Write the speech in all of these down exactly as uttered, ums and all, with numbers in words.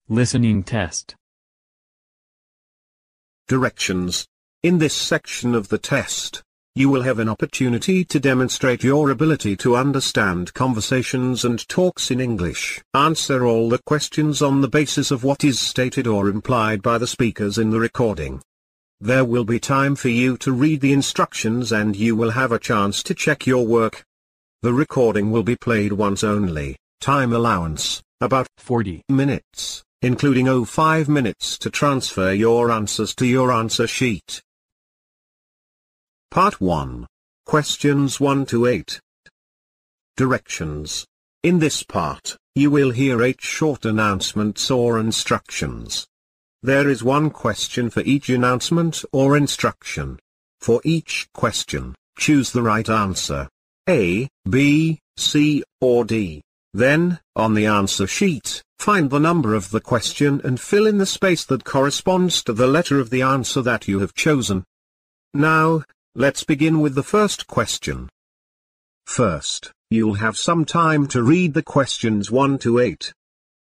Listening test. Directions. In this section of the test, you will have an opportunity to demonstrate your ability to understand conversations and talks in English. Answer all the questions on the basis of what is stated or implied by the speakers in the recording. There will be time for you to read the instructions and you will have a chance to check your work. The recording will be played once only. Time allowance, about forty minutes, including oh five minutes to transfer your answers to your answer sheet. Part one. Questions one to eight. Directions. In this part, you will hear eight short announcements or instructions. There is one question for each announcement or instruction. For each question, choose the right answer. A, B, C, or D. Then, on the answer sheet, find the number of the question and fill in the space that corresponds to the letter of the answer that you have chosen. Now, let's begin with the first question. First, you'll have some time to read the questions one to eight.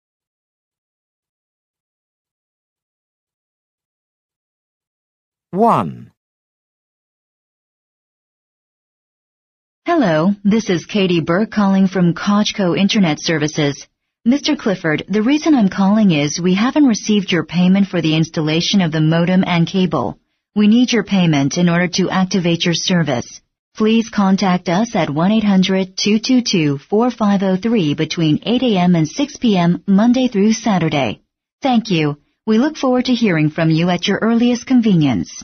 one. Hello, this is Katie Burke calling from Cojco Internet Services. Mister Clifford, the reason I'm calling is we haven't received your payment for the installation of the modem and cable. We need your payment in order to activate your service. Please contact us at one eight hundred, two two two, four five zero three between eight a m and six p m Monday through Saturday. Thank you. We look forward to hearing from you at your earliest convenience.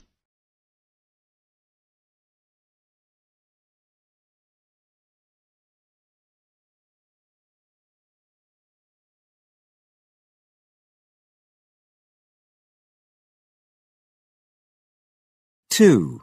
two.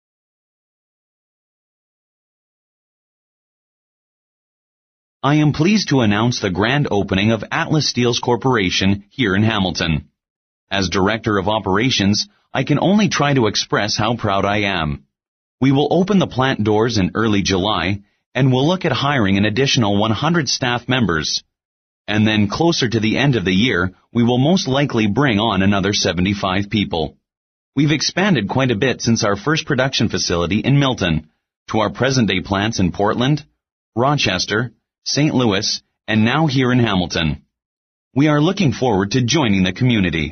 I am pleased to announce the grand opening of Atlas Steels Corporation here in Hamilton. As Director of Operations, I can only try to express how proud I am. We will open the plant doors in early July, and we'll look at hiring an additional one hundred staff members. And then closer to the end of the year, we will most likely bring on another seventy-five people. We've expanded quite a bit since our first production facility in Milton, to our present-day plants in Portland, Rochester, Saint Louis, and now here in Hamilton. We are looking forward to joining the community.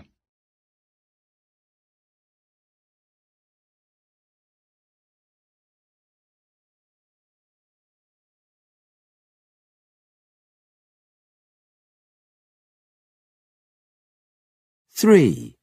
three.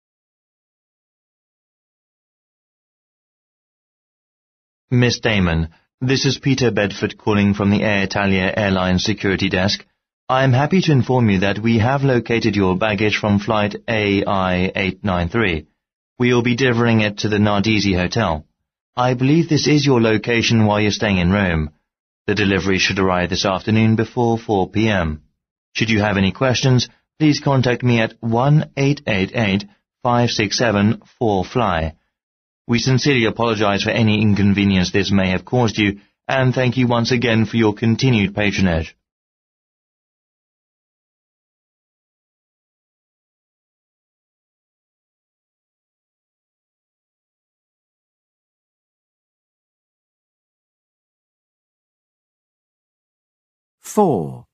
Miss Damon, this is Peter Bedford calling from the Air Italia Airlines security desk. I am happy to inform you that we have located your baggage from flight A I eight nine three. We will be delivering it to the Nardisi Hotel. I believe this is your location while you're staying in Rome. The delivery should arrive this afternoon before four p m Should you have any questions, please contact me at one eight eight eight, five six seven, four fly. We sincerely apologize for any inconvenience this may have caused you, and thank you once again for your continued patronage. four.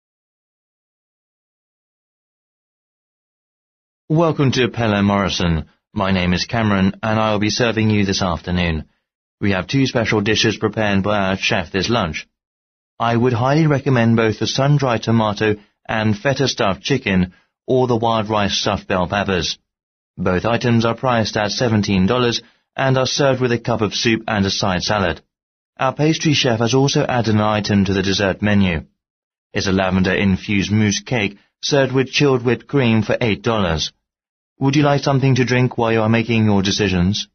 Welcome to Pella Morrison. My name is Cameron, and I will be serving you this afternoon. We have two special dishes prepared by our chef this lunch. I would highly recommend both the sun-dried tomato and feta stuffed chicken or the wild rice stuffed bell peppers. Both items are priced at seventeen dollars and are served with a cup of soup and a side salad. Our pastry chef has also added an item to the dessert menu. It's a lavender-infused mousse cake served with chilled whipped cream for eight dollars. Would you like something to drink while you are making your decisions?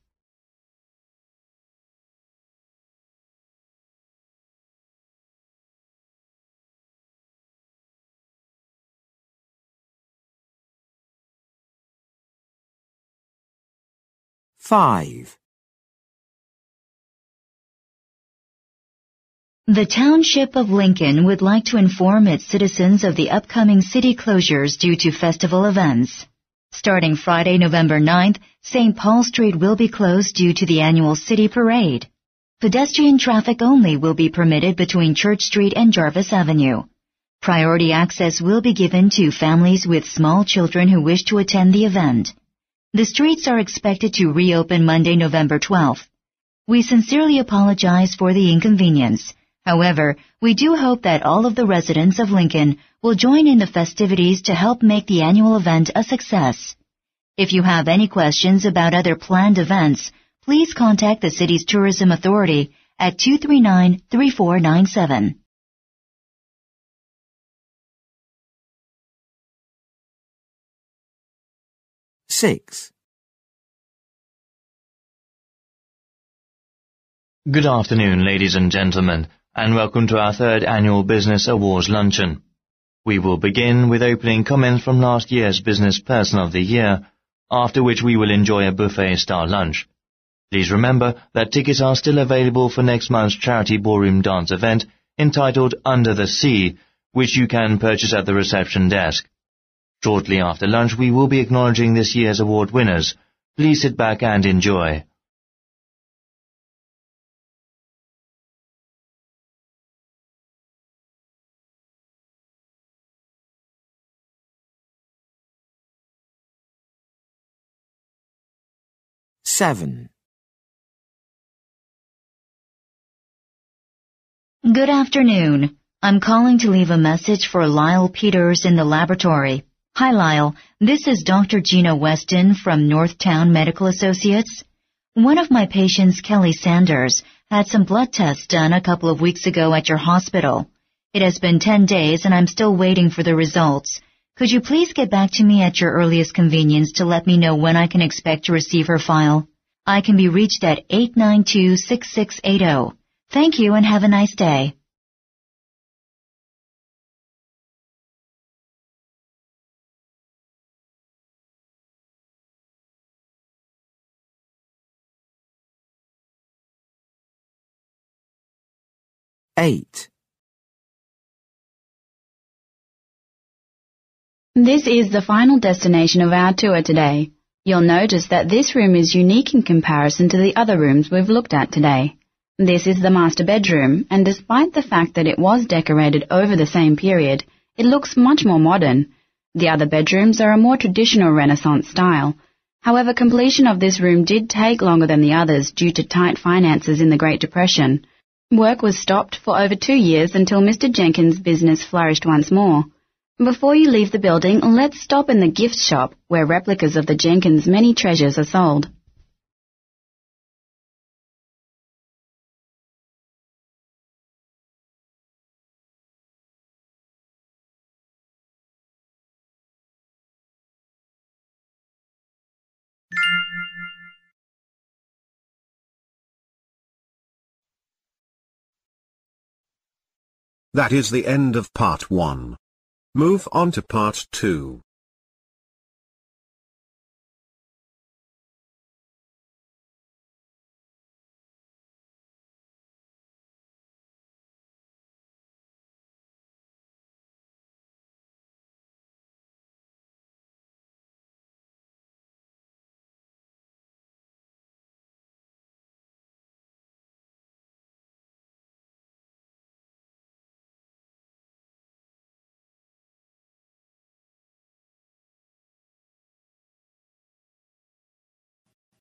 five. The Township of Lincoln would like to inform its citizens of the upcoming city closures due to festival events. Starting Friday, November ninth, Saint Paul Street will be closed due to the annual city parade. Pedestrian traffic only will be permitted between Church Street and Jarvis Avenue. Priority access will be given to families with small children who wish to attend the event. The streets are expected to reopen Monday, November twelfth. We sincerely apologize for the inconvenience. However, we do hope that all of the residents of Lincoln will join in the festivities to help make the annual event a success. If you have any questions about other planned events, please contact the city's tourism authority at two three nine, three four nine seven. Six. Good afternoon, ladies and gentlemen, and welcome to our third annual Business Awards Luncheon. We will begin with opening comments from last year's Business Person of the Year, after which we will enjoy a buffet-style lunch. Please remember that tickets are still available for next month's charity ballroom dance event entitled Under the Sea, which you can purchase at the reception desk. Shortly after lunch, we will be acknowledging this year's award winners. Please sit back and enjoy. Seven. Good afternoon. I'm calling to leave a message for Lyle Peters in the laboratory. Hi Lyle, this is Doctor Gina Weston from Northtown Medical Associates. One of my patients, Kelly Sanders, had some blood tests done a couple of weeks ago at your hospital. It has been ten days and I'm still waiting for the results. Could you please get back to me at your earliest convenience to let me know when I can expect to receive her file? I can be reached at eight nine two, six six eight zero. Thank you and have a nice day. Eight. This is the final destination of our tour today. You'll notice that this room is unique in comparison to the other rooms we've looked at today. This is the master bedroom, and despite the fact that it was decorated over the same period, it looks much more modern. The other bedrooms are a more traditional Renaissance style. However, completion of this room did take longer than the others due to tight finances in the Great Depression. Work was stopped for over two years until Mister Jenkins' business flourished once more. Before you leave the building, let's stop in the gift shop where replicas of the Jenkins' many treasures are sold. That is the end of part one. Move on to part two.